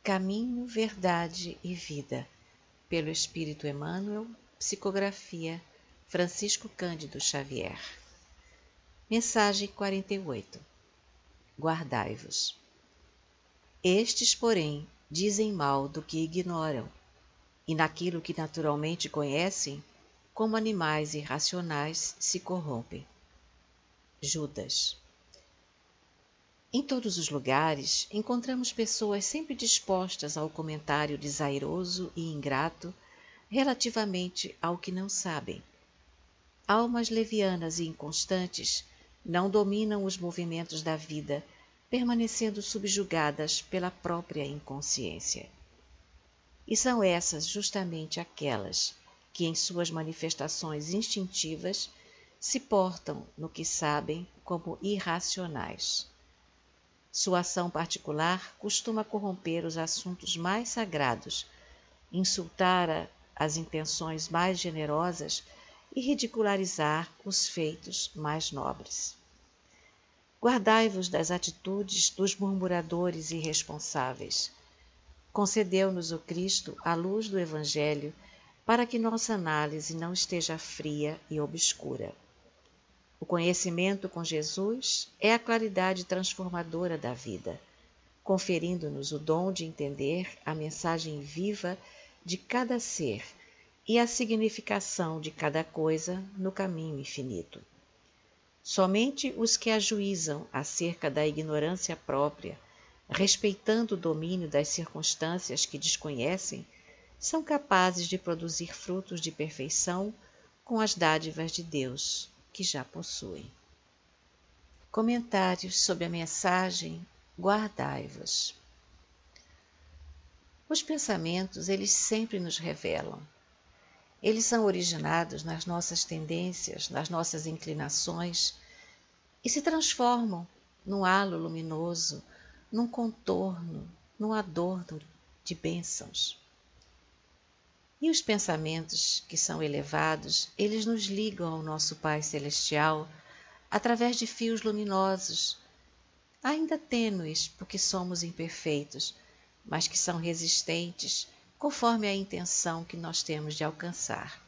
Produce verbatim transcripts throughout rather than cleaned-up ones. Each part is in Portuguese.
Caminho, Verdade e Vida, pelo Espírito Emmanuel, psicografia Francisco Cândido Xavier. Mensagem quarenta e oito. Guardai-vos. Estes, porém, dizem mal do que ignoram, e naquilo que naturalmente conhecem, como animais irracionais se corrompem. Judas. Em todos os lugares, encontramos pessoas sempre dispostas ao comentário desairoso e ingrato relativamente ao que não sabem. Almas levianas e inconstantes não dominam os movimentos da vida, permanecendo subjugadas pela própria inconsciência. E são essas justamente aquelas que, em suas manifestações instintivas, se portam no que sabem como irracionais. Sua ação particular costuma corromper os assuntos mais sagrados, insultar as intenções mais generosas e ridicularizar os feitos mais nobres. Guardai-vos das atitudes dos murmuradores irresponsáveis. Concedeu-nos o Cristo a luz do Evangelho para que nossa análise não esteja fria e obscura. O conhecimento com Jesus é a claridade transformadora da vida, conferindo-nos o dom de entender a mensagem viva de cada ser e a significação de cada coisa no caminho infinito. Somente os que ajuizam acerca da ignorância própria, respeitando o domínio das circunstâncias que desconhecem, são capazes de produzir frutos de perfeição com as dádivas de Deus que já possuem. Comentários sobre a mensagem Guardai-vos. Os pensamentos, eles sempre nos revelam. Eles são originados nas nossas tendências, nas nossas inclinações e se transformam num halo luminoso, num contorno, num adorno de bênçãos. E os pensamentos que são elevados, eles nos ligam ao nosso Pai Celestial através de fios luminosos, ainda tênues porque somos imperfeitos, mas que são resistentes conforme a intenção que nós temos de alcançar.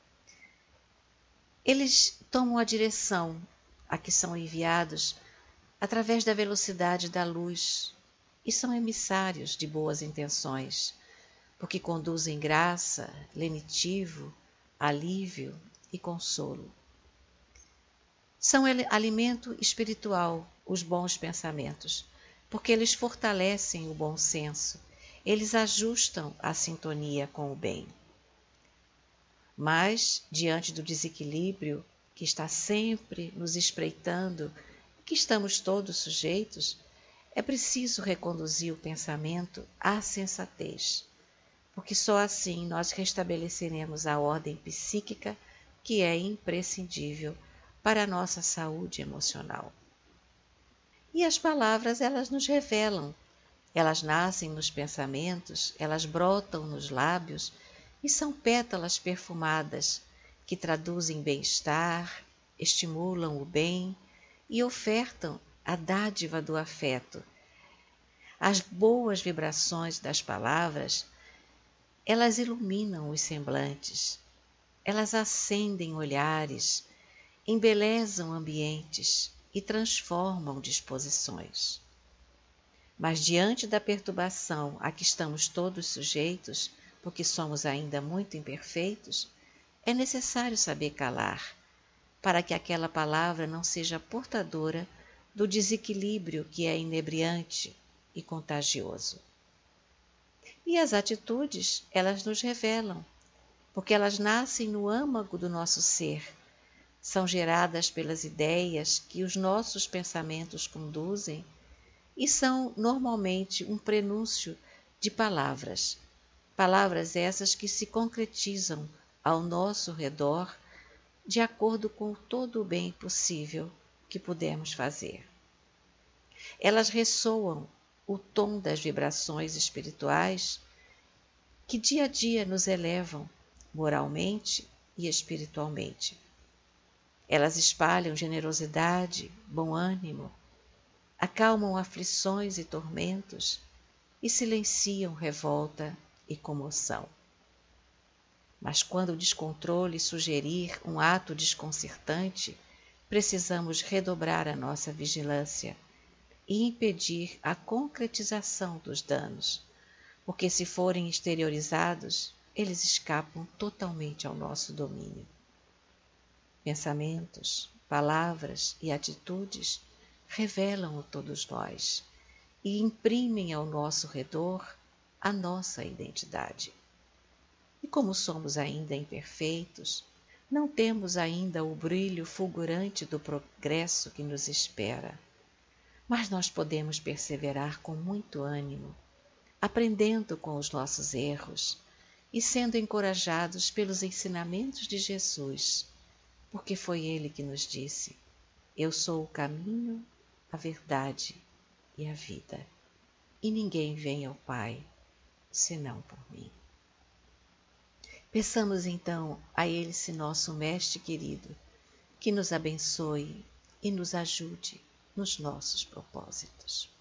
Eles tomam a direção a que são enviados através da velocidade da luz e são emissários de boas intenções, porque conduzem graça, lenitivo, alívio e consolo. São alimento espiritual os bons pensamentos, porque eles fortalecem o bom senso, eles ajustam a sintonia com o bem. Mas, diante do desequilíbrio que está sempre nos espreitando, que estamos todos sujeitos, é preciso reconduzir o pensamento à sensatez, porque só assim nós restabeleceremos a ordem psíquica que é imprescindível para a nossa saúde emocional. E as palavras, elas nos revelam, elas nascem nos pensamentos, elas brotam nos lábios e são pétalas perfumadas que traduzem bem-estar, estimulam o bem e ofertam a dádiva do afeto. As boas vibrações das palavras, elas iluminam os semblantes, elas acendem olhares, embelezam ambientes e transformam disposições. Mas diante da perturbação a que estamos todos sujeitos, porque somos ainda muito imperfeitos, é necessário saber calar, para que aquela palavra não seja portadora do desequilíbrio que é inebriante e contagioso. E as atitudes, elas nos revelam, porque elas nascem no âmago do nosso ser, são geradas pelas ideias que os nossos pensamentos conduzem e são normalmente um prenúncio de palavras, palavras essas que se concretizam ao nosso redor de acordo com todo o bem possível que pudermos fazer. Elas ressoam o tom das vibrações espirituais que dia a dia nos elevam moralmente e espiritualmente. Elas espalham generosidade, bom ânimo, acalmam aflições e tormentos e silenciam revolta e comoção. Mas quando o descontrole sugerir um ato desconcertante, precisamos redobrar a nossa vigilância e impedir a concretização dos danos, porque se forem exteriorizados, eles escapam totalmente ao nosso domínio. Pensamentos, palavras e atitudes revelam a todos nós e imprimem ao nosso redor a nossa identidade. E como somos ainda imperfeitos, não temos ainda o brilho fulgurante do progresso que nos espera, mas nós podemos perseverar com muito ânimo, aprendendo com os nossos erros e sendo encorajados pelos ensinamentos de Jesus, porque foi Ele que nos disse: eu sou o caminho, a verdade e a vida, e ninguém vem ao Pai senão por mim. Peçamos então a Ele, esse nosso Mestre querido, que nos abençoe e nos ajude nos nossos propósitos.